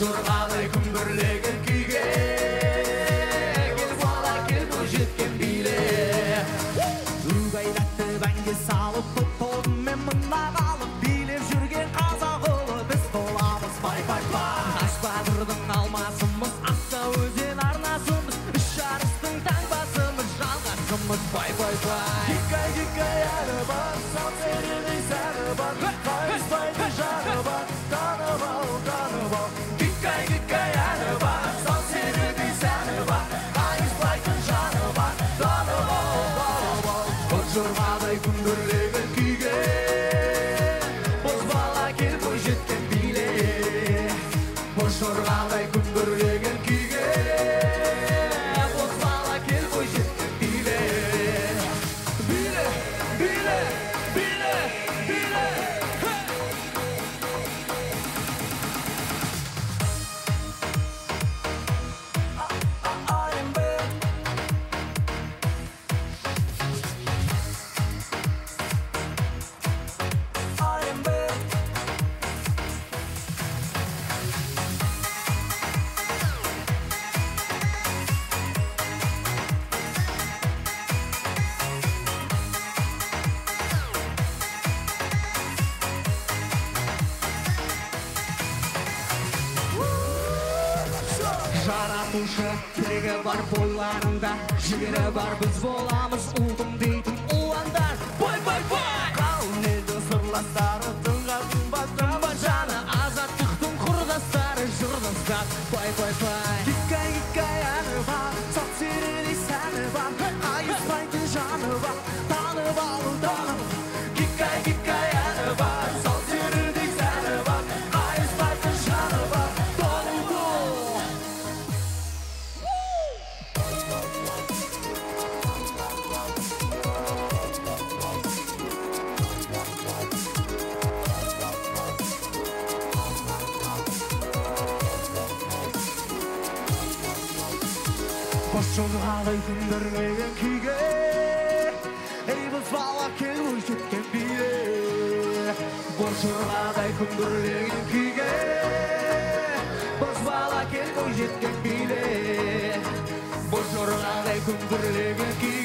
жорғадай күмбірлеген күйге кел бала кел бойжеткен биле үгайдатты бәнге салып топ-тобымен мына қалып билеп жүрген қазақ ұлы біз боламыз пай-пай-пай Ташбадырдың алмасымыз аса өзен арнасымыз үш жарыстың таңбасымыз жалғасымыз пай-пай-пай Гикай әні бар сал серідей сәні бар қайыспайды жаны бар танып ал Гикай әні бар сал серідей сәні бар қайыспайтын жаны бар танып ал Боз жорғадай күмбірлеген күйге боз бала кел бойжеткен биле боз жорғадай күмбірлеген күйге боз бала кел бойжеткен биле биле биле биле биле Жаратушы тілегі бар бойларында жігері бар біз боламыз ұлтым дейтін ұландар бай-бай-бай Қалың елді сырластары тыңға тыңбас жаны азаттықтың құрдастары жұрдастар бай-бай-бай Гикай әні бар сал серідей сәні бар қайыспайтын жаны бар танып ал Гикай әні бар сал серідей сәні бар қайыспайтын жаны бар танып ал Боз жорғадай күмбірлеген күйге ей боз бала кел бойжеткен биле боз жорғадай күмбірлеген күйге боз бала кел бойжеткен биле боз жорғадай күмбірлеген күйге